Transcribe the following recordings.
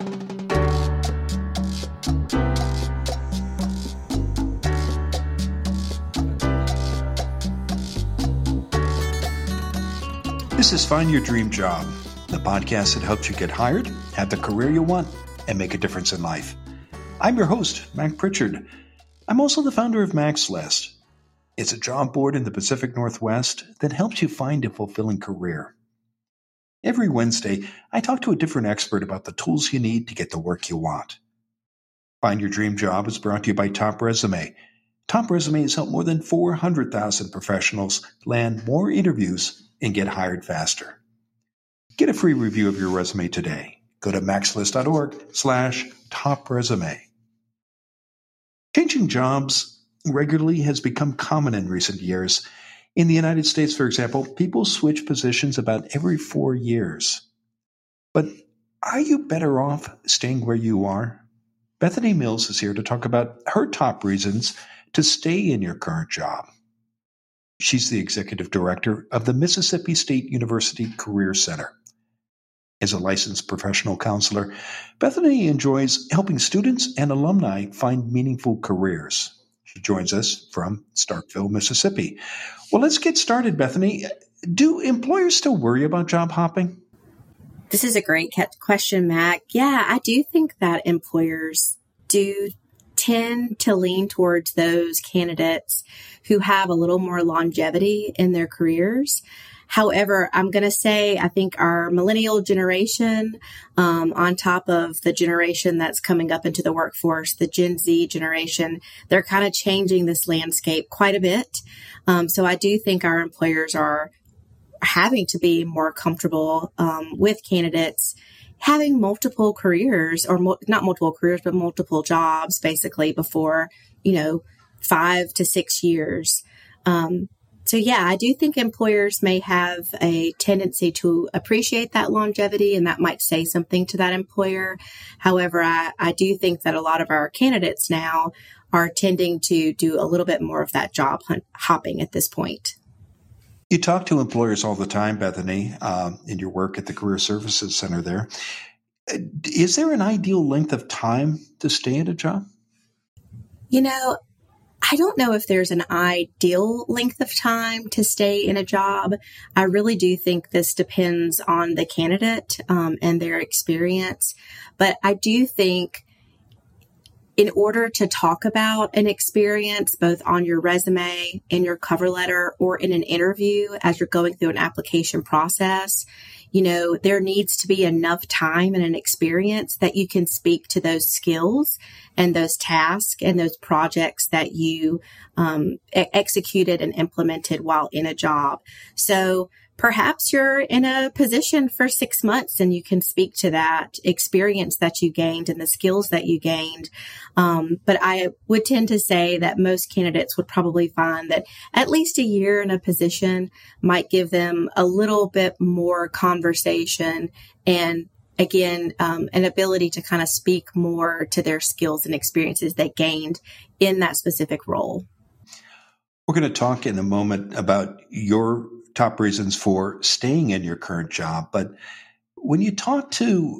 This is Find Your Dream Job, the podcast that helps you get hired, have the career you want, and make a difference in life. I'm your host, Mac Pritchard. I'm also the founder of Mac's List. It's a job board in the Pacific Northwest that helps you find a fulfilling career. Every Wednesday, I talk to a different expert about the tools you need to get the work you want. Find Your Dream Job is brought to you by Top Resume. Top Resume has helped more than 400,000 professionals land more interviews and get hired faster. Get a free review of your resume today. Go to maxlist.org/topresume. Changing jobs regularly has become common in recent years. In the United States, for example, people switch positions about every 4 years. But are you better off staying where you are? Bethany Mills is here to talk about her top reasons to stay in your current job. She's the executive director of the Mississippi State University Career Center. As a licensed professional counselor, Bethany enjoys helping students and alumni find meaningful careers. She joins us from Starkville, Mississippi. Well, let's get started, Bethany. Do employers still worry about job hopping? This is a great question, Mac. Yeah, I do think that employers do tend to lean towards those candidates who have a little more longevity in their careers. However, I'm going to say I think our millennial generation, on top of the generation that's coming up into the workforce, the Gen Z generation, they're kind of changing this landscape quite a bit. So I do think our employers are having to be more comfortable with candidates having multiple careers, or not multiple careers, but multiple jobs, basically, before, 5 to 6 years. So yeah, I do think employers may have a tendency to appreciate that longevity, and that might say something to that employer. However, I do think that a lot of our candidates now are tending to do a little bit more of that job hopping at this point. You talk to employers all the time, Bethany, in your work at the Career Services Center there. Is there an ideal length of time to stay at a job? I don't know if there's an ideal length of time to stay in a job. I really do think this depends on the candidate and their experience. But I do think in order to talk about an experience, both on your resume, in your cover letter, or in an interview as you're going through an application process, there needs to be enough time and an experience that you can speak to those skills and those tasks and those projects that you executed and implemented while in a job. So perhaps you're in a position for 6 months and you can speak to that experience that you gained and the skills that you gained. But I would tend to say that most candidates would probably find that at least a year in a position might give them a little bit more conversation and, again, an ability to kind of speak more to their skills and experiences they gained in that specific role. We're going to talk in a moment about your top reasons for staying in your current job. But when you talk to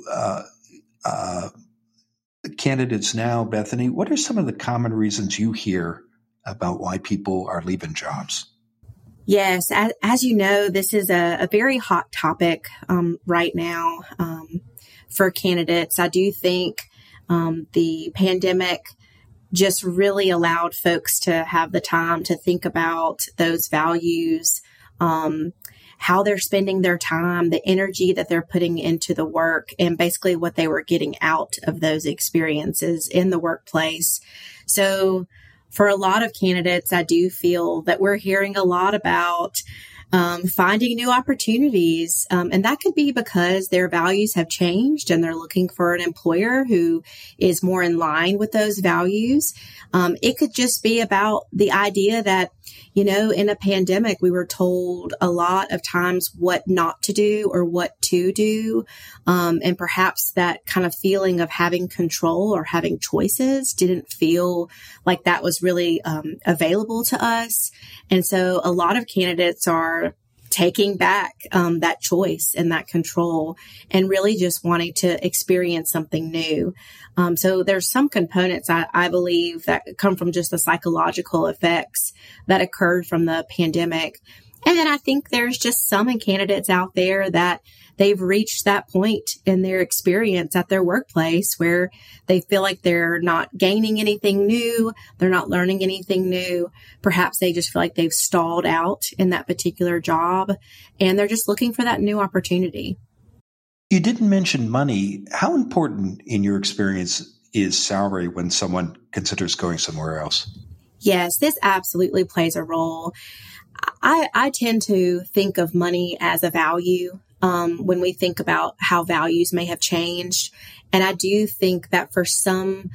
candidates now, Bethany, what are some of the common reasons you hear about why people are leaving jobs? Yes, as you know, this is a very hot topic right now for candidates. I do think the pandemic just really allowed folks to have the time to think about those values, how they're spending their time, the energy that they're putting into the work, and basically what they were getting out of those experiences in the workplace. So for a lot of candidates, I do feel that we're hearing a lot about finding new opportunities. And that could be because their values have changed and they're looking for an employer who is more in line with those values. It could just be about the idea that, in a pandemic, we were told a lot of times what not to do or what to do. And perhaps that kind of feeling of having control or having choices didn't feel like that was really available to us. And so a lot of candidates are taking back that choice and that control and really just wanting to experience something new. So there's some components I believe that come from just the psychological effects that occurred from the pandemic. And then I think there's just some candidates out there that they've reached that point in their experience at their workplace where they feel like they're not gaining anything new. They're not learning anything new. Perhaps they just feel like they've stalled out in that particular job and they're just looking for that new opportunity. You didn't mention money. How important in your experience is salary when someone considers going somewhere else? Yes, this absolutely plays a role. I tend to think of money as a value when we think about how values may have changed. And I do think that for some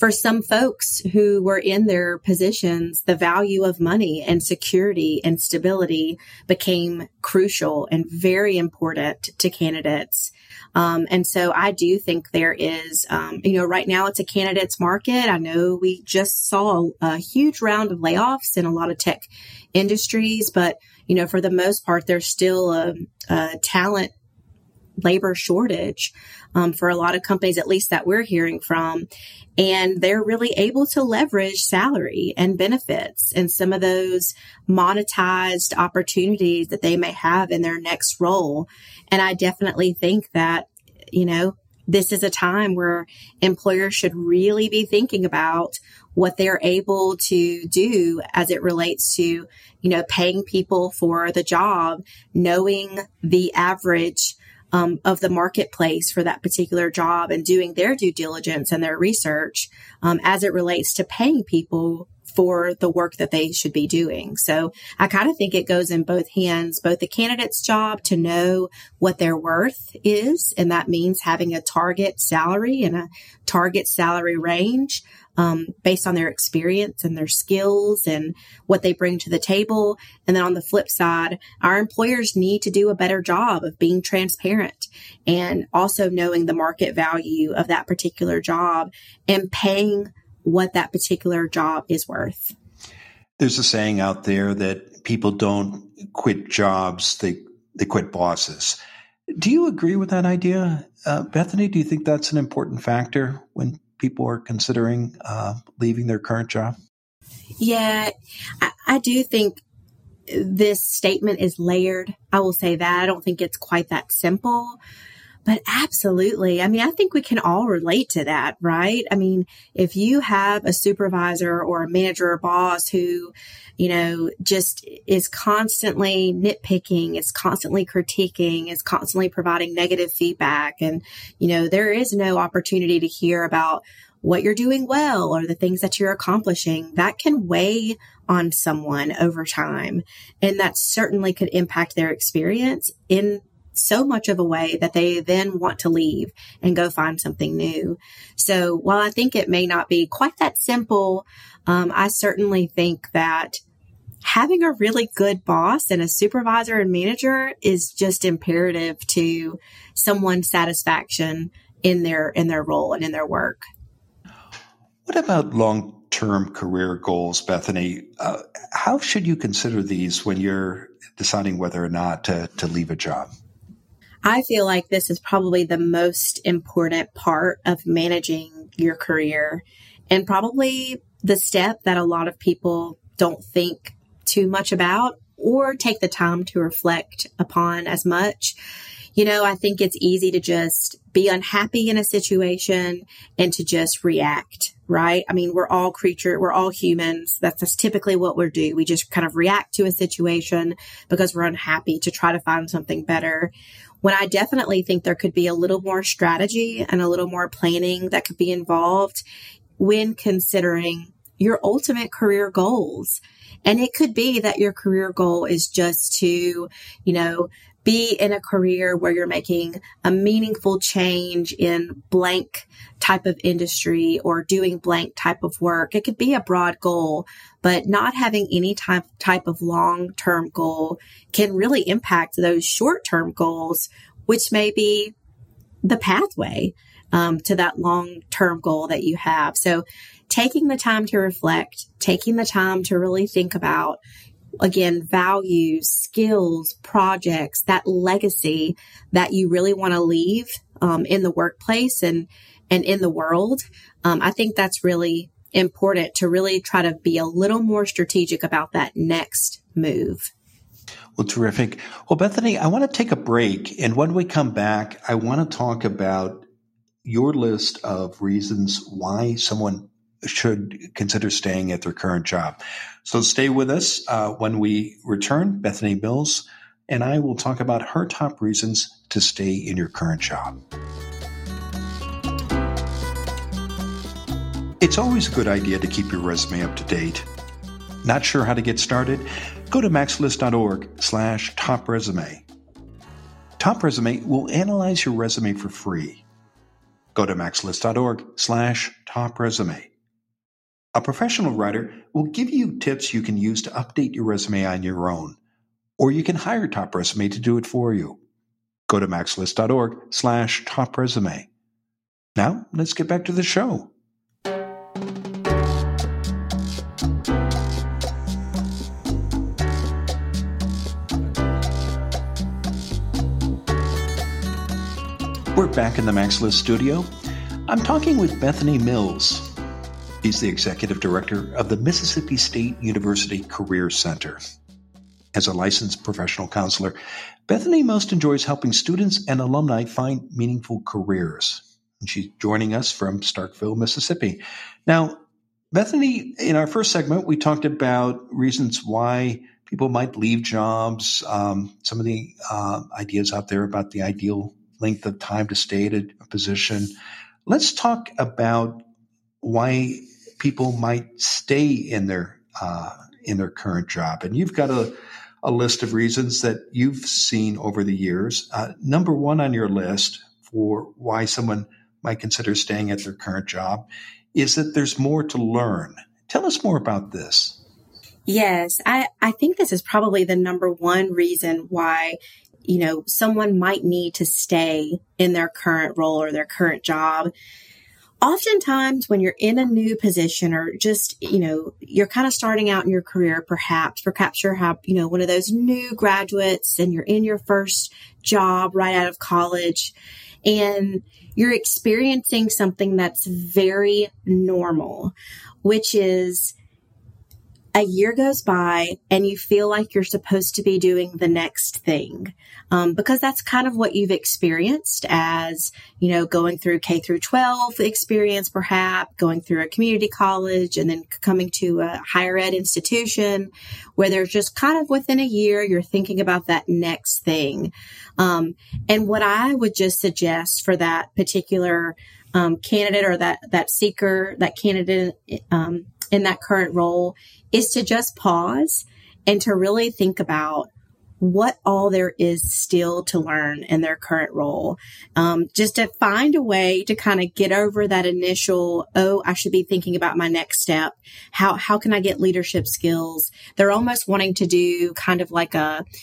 folks who were in their positions, the value of money and security and stability became crucial and very important to candidates. And so I do think there is, right now it's a candidates market. I know we just saw a huge round of layoffs in a lot of tech industries, but, for the most part, there's still a talent labor shortage for a lot of companies, at least that we're hearing from. And they're really able to leverage salary and benefits and some of those monetized opportunities that they may have in their next role. And I definitely think that, this is a time where employers should really be thinking about what they're able to do as it relates to, paying people for the job, knowing the average of the marketplace for that particular job and doing their due diligence and their research as it relates to paying people for the work that they should be doing. So I kind of think it goes in both hands, both the candidate's job to know what their worth is, and that means having a target salary and a target salary range based on their experience and their skills and what they bring to the table. And then on the flip side, our employers need to do a better job of being transparent and also knowing the market value of that particular job and paying what that particular job is worth. There's a saying out there that people don't quit jobs, they quit bosses. Do you agree with that idea? Bethany, do you think that's an important factor when people are considering leaving their current job? Yeah, I do think this statement is layered. I will say that. I don't think it's quite that simple. But absolutely. I mean, I think we can all relate to that, right? I mean, if you have a supervisor or a manager or boss who, just is constantly nitpicking, is constantly critiquing, is constantly providing negative feedback, and, there is no opportunity to hear about what you're doing well or the things that you're accomplishing, that can weigh on someone over time. And that certainly could impact their experience in so much of a way that they then want to leave and go find something new. So while I think it may not be quite that simple, I certainly think that having a really good boss and a supervisor and manager is just imperative to someone's satisfaction in their role and in their work. What about long-term career goals, Bethany? How should you consider these when you're deciding whether or not to leave a job? I feel like this is probably the most important part of managing your career and probably the step that a lot of people don't think too much about or take the time to reflect upon as much. I think it's easy to just be unhappy in a situation and to just react, right? I mean, we're all humans. That's typically what we do. We just kind of react to a situation because we're unhappy to try to find something better. When I definitely think there could be a little more strategy and a little more planning that could be involved when considering your ultimate career goals. And it could be that your career goal is just to, be in a career where you're making a meaningful change in blank type of industry or doing blank type of work. It could be a broad goal, but not having any type of long-term goal can really impact those short-term goals, which may be the pathway to that long-term goal that you have. So taking the time to reflect, taking the time to really think about again, values, skills, projects, that legacy that you really want to leave in the workplace and in the world. I think that's really important to really try to be a little more strategic about that next move. Well, terrific. Well, Bethany, I want to take a break. And when we come back, I want to talk about your list of reasons why someone should consider staying at their current job. So stay with us. When we return, Bethany Mills and I will talk about her top reasons to stay in your current job. It's always a good idea to keep your resume up to date. Not sure how to get started? Go to maxlist.org/topresume. Top Resume will analyze your resume for free. Go to maxlist.org/topresume. A professional writer will give you tips you can use to update your resume on your own, or you can hire Top Resume to do it for you. Go to maxlist.org/topresume. Now, let's get back to the show. We're back in the MaxList studio. I'm talking with Bethany Mills. She's the executive director of the Mississippi State University Career Center. As a licensed professional counselor, Bethany most enjoys helping students and alumni find meaningful careers. And she's joining us from Starkville, Mississippi. Now, Bethany, in our first segment, we talked about reasons why people might leave jobs, some of the ideas out there about the ideal length of time to stay at a position. Let's talk about why people might stay in their current job. And you've got a list of reasons that you've seen over the years. Number one on your list for why someone might consider staying at their current job is that there's more to learn. Tell us more about this. Yes, I think this is probably the number one reason why someone might need to stay in their current role or their current job. Oftentimes when you're in a new position or just, you're kind of starting out in your career, perhaps you're one of those new graduates and you're in your first job right out of college and you're experiencing something that's very normal, which is a year goes by and you feel like you're supposed to be doing the next thing, because that's kind of what you've experienced as, going through K through 12 experience, perhaps going through a community college and then coming to a higher ed institution where there's just kind of within a year, you're thinking about that next thing. And what I would just suggest for that particular candidate or that seeker, that candidate in that current role is to just pause and to really think about what all there is still to learn in their current role. Just to find a way to kind of get over that initial, I should be thinking about my next step. How can I get leadership skills? They're almost wanting to do kind of like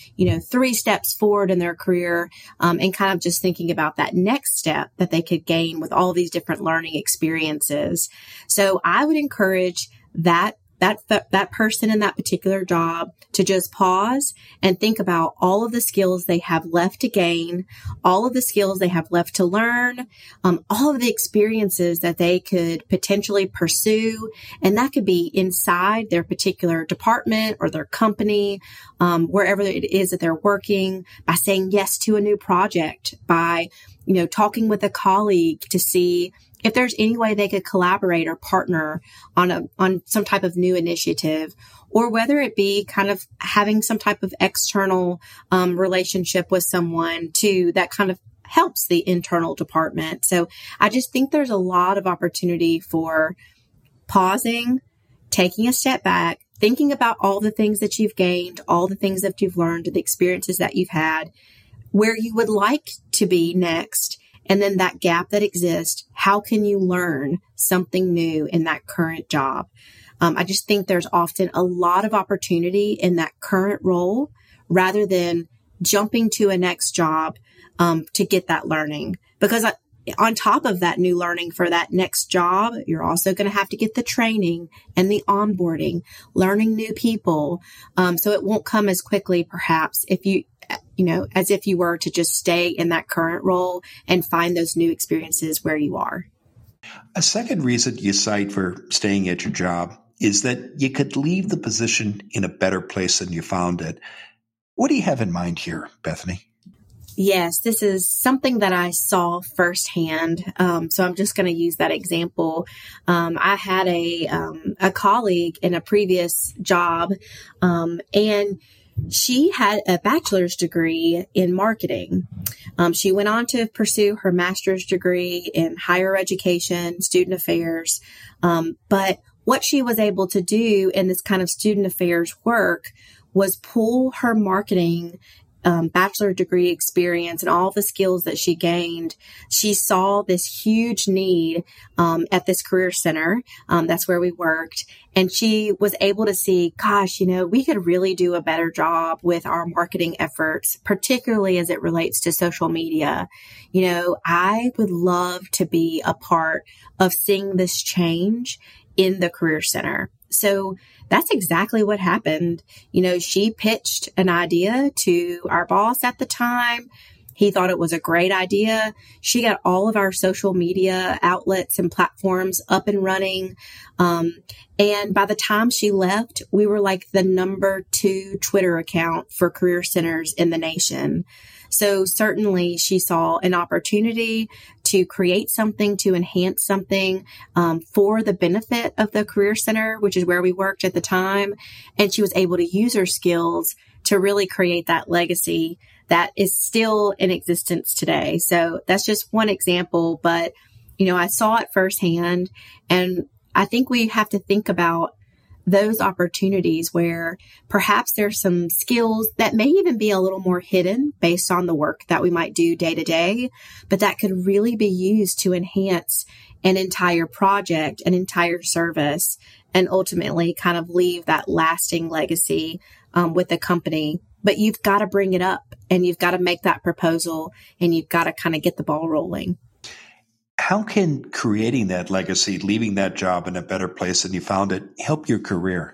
3 steps forward in their career, and kind of just thinking about that next step that they could gain with all these different learning experiences. So I would encourage that person in that particular job to just pause and think about all of the skills they have left to gain, all of the skills they have left to learn, all of the experiences that they could potentially pursue. And that could be inside their particular department or their company, wherever it is that they're working, by saying yes to a new project, by, talking with a colleague to see if there's any way they could collaborate or partner on some type of new initiative, or whether it be kind of having some type of external relationship with someone too, that kind of helps the internal department. So I just think there's a lot of opportunity for pausing, taking a step back, thinking about all the things that you've gained, all the things that you've learned, the experiences that you've had, where you would like to be next. And then that gap that exists, how can you learn something new in that current job? I just think there's often a lot of opportunity in that current role rather than jumping to a next job to get that learning. Because on top of that new learning for that next job, you're also going to have to get the training and the onboarding, learning new people. So it won't come as quickly, perhaps, if as if you were to just stay in that current role and find those new experiences where you are. A second reason you cite for staying at your job is that you could leave the position in a better place than you found it. What do you have in mind here, Bethany? Yes, this is something that I saw firsthand. So I'm just going to use that example. I had a colleague in a previous job, and she had a bachelor's degree in marketing. She went on to pursue her master's degree in higher education, student affairs. But what she was able to do in this kind of student affairs work was pull her marketing bachelor degree experience and all the skills that she gained. She saw this huge need at this career center. That's where we worked. And she was able to see, gosh, we could really do a better job with our marketing efforts, particularly as it relates to social media. I would love to be a part of seeing this change in the career center. So that's exactly what happened. She pitched an idea to our boss at the time. He thought it was a great idea. She got all of our social media outlets and platforms up and running. And by the time she left, we were like the number 2 Twitter account for career centers in the nation. So certainly she saw an opportunity to create something, to enhance something for the benefit of the career center, which is where we worked at the time. And she was able to use her skills to really create that legacy that is still in existence today. So that's just one example, but, I saw it firsthand. And I think we have to think about those opportunities where perhaps there's some skills that may even be a little more hidden based on the work that we might do day to day, but that could really be used to enhance an entire project, an entire service, and ultimately kind of leave that lasting legacy with the company. But you've got to bring it up and you've got to make that proposal and you've got to kind of get the ball rolling. How can creating that legacy, leaving that job in a better place than you found it, help your career?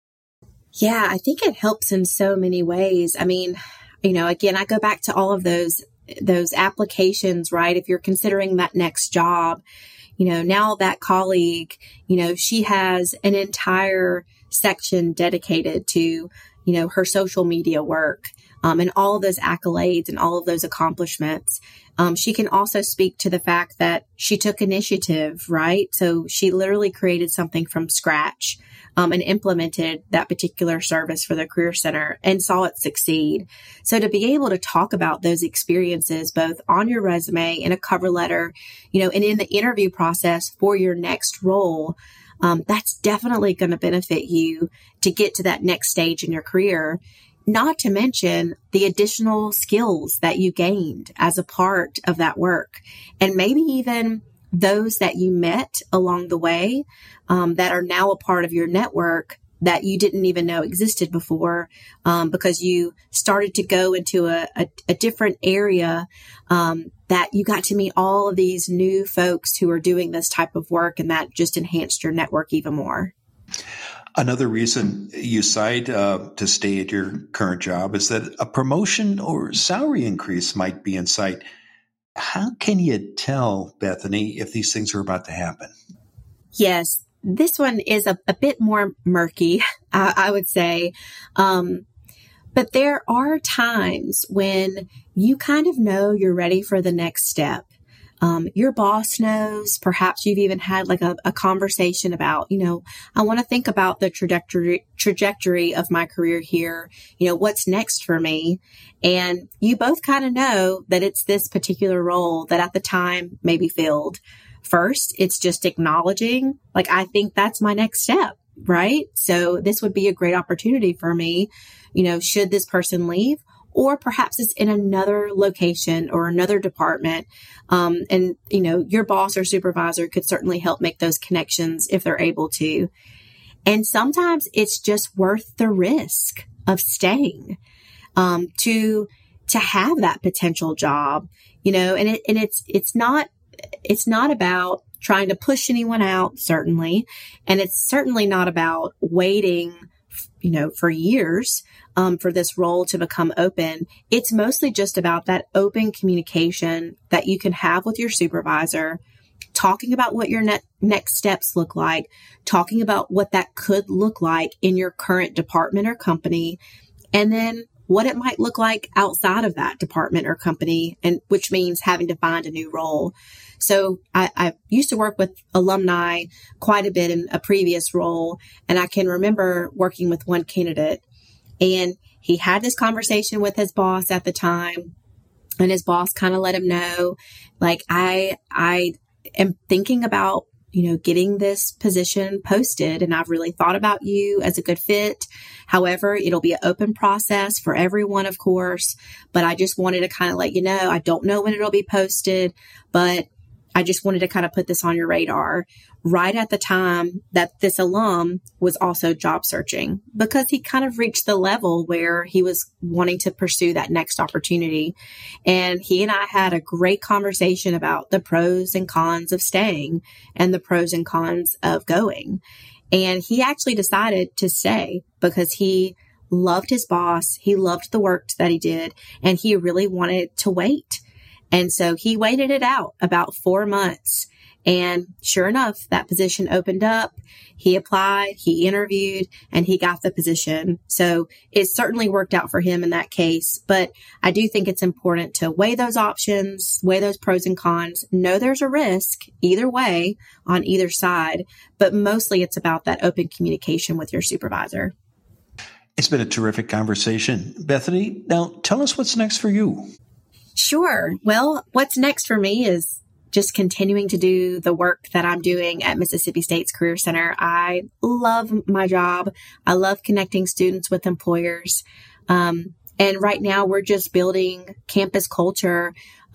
Yeah, I think it helps in so many ways. I mean, again, I go back to all of those applications, right? If you're considering that next job, now that colleague, she has an entire section dedicated to, her social media work. And all of those accolades and all of those accomplishments. She can also speak to the fact that she took initiative, right? So she literally created something from scratch and implemented that particular service for the Career Center and saw it succeed. So to be able to talk about those experiences, both on your resume, in a cover letter, and in the interview process for your next role, that's definitely going to benefit you to get to that next stage in your career. Not to mention the additional skills that you gained as a part of that work. And maybe even those that you met along the way that are now a part of your network that you didn't even know existed before because you started to go into a different area that you got to meet all of these new folks who are doing this type of work, and that just enhanced your network even more. Another reason you cite to stay at your current job is that a promotion or salary increase might be in sight. How can you tell, Bethany, if these things are about to happen? Yes, this one is a bit more murky, I would say. But there are times when you kind of know you're ready for the next step. Your boss knows, perhaps you've even had like a conversation about, I want to think about the trajectory of my career here. What's next for me? And you both kind of know that it's this particular role that at the time may be filled. First, it's just acknowledging, like, I think that's my next step, right? So this would be a great opportunity for me. Should this person leave? Or perhaps it's in another location or another department. And your boss or supervisor could certainly help make those connections if they're able to. And sometimes it's just worth the risk of staying, to have that potential job, and it's not it's not about trying to push anyone out, certainly. And it's certainly not about waiting, for years for this role to become open. It's mostly just about that open communication that you can have with your supervisor, talking about what your next steps look like, talking about what that could look like in your current department or company, and then what it might look like outside of that department or company, and which means having to find a new role. So I used to work with alumni quite a bit in a previous role, and I can remember working with one candidate, and he had this conversation with his boss at the time, and his boss kind of let him know, like, I am thinking about, getting this position posted, and I've really thought about you as a good fit. However, it'll be an open process for everyone, of course, but I just wanted to kind of let you know, I don't know when it'll be posted, but I just wanted to kind of put this on your radar right at the time that this alum was also job searching, because he kind of reached the level where he was wanting to pursue that next opportunity. And he and I had a great conversation about the pros and cons of staying and the pros and cons of going. And he actually decided to stay because he loved his boss. He loved the work that he did, and he really wanted to wait. And so he waited it out about 4 months. And sure enough, that position opened up. He applied, he interviewed, and he got the position. So it certainly worked out for him in that case. But I do think it's important to weigh those options, weigh those pros and cons, know there's a risk either way on either side. But mostly it's about that open communication with your supervisor. It's been a terrific conversation. Bethany, now tell us what's next for you. Sure. Well, what's next for me is just continuing to do the work that I'm doing at Mississippi State's Career Center. I love my job. I love connecting students with employers. And right now we're just building campus culture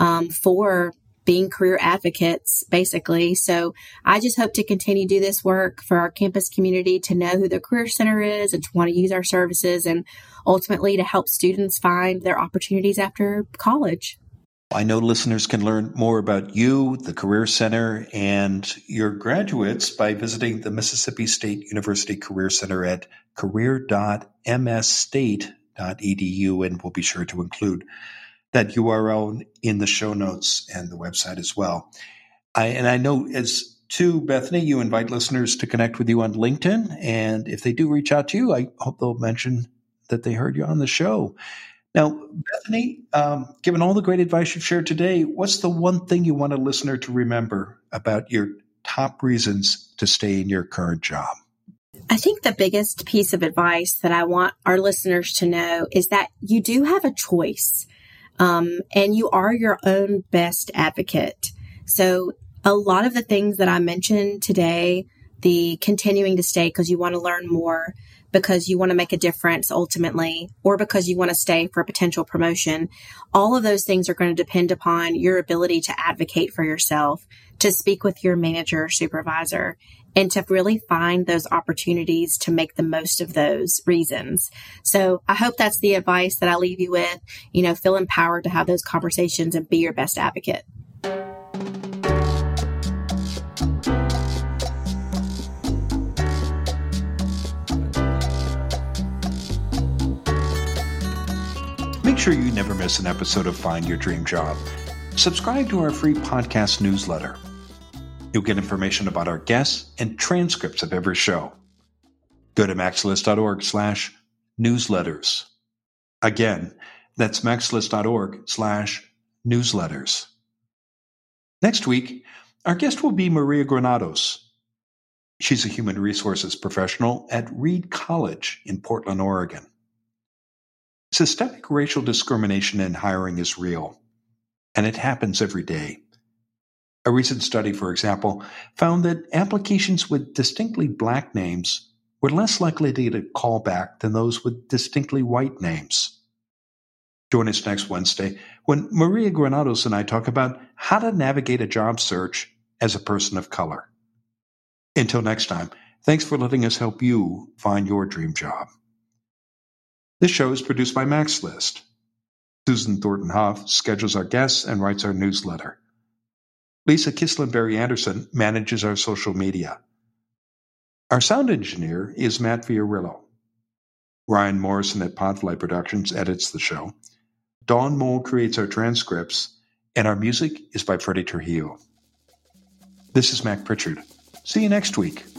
for being career advocates, basically. So I just hope to continue to do this work for our campus community to know who the Career Center is and to want to use our services, and ultimately to help students find their opportunities after college. I know listeners can learn more about you, the Career Center, and your graduates by visiting the Mississippi State University Career Center at career.msstate.edu, and we'll be sure to include that URL in the show notes and the website as well. I know, as too, Bethany, you invite listeners to connect with you on LinkedIn, and if they do reach out to you, I hope they'll mention that they heard you on the show. Now, Bethany, given all the great advice you've shared today, what's the one thing you want a listener to remember about your top reasons to stay in your current job? I think the biggest piece of advice that I want our listeners to know is that you do have a choice. And you are your own best advocate. So a lot of the things that I mentioned today, the continuing to stay because you want to learn more, because you want to make a difference ultimately, or because you want to stay for a potential promotion, all of those things are going to depend upon your ability to advocate for yourself, to speak with your manager or supervisor, and to really find those opportunities to make the most of those reasons. So I hope that's the advice that I leave you with. Feel empowered to have those conversations and be your best advocate. Make sure you never miss an episode of Find Your Dream Job. Subscribe to our free podcast newsletter. You'll get information about our guests and transcripts of every show. Go to maxlist.org/newsletters. Again, that's maxlist.org/newsletters. Next week, our guest will be Maria Granados. She's a human resources professional at Reed College in Portland, Oregon. Systemic racial discrimination in hiring is real, and it happens every day. A recent study, for example, found that applications with distinctly Black names were less likely to get a call back than those with distinctly white names. Join us next Wednesday when Maria Granados and I talk about how to navigate a job search as a person of color. Until next time, thanks for letting us help you find your dream job. This show is produced by Max List. Susan Thornton Huff schedules our guests and writes our newsletter. Lisa Kislenberry Anderson manages our social media. Our sound engineer is Matt Fiorillo. Ryan Morrison at Podfly Productions edits the show. Dawn Mole creates our transcripts, and our music is by Freddie Trujillo. This is Mac Pritchard. See you next week.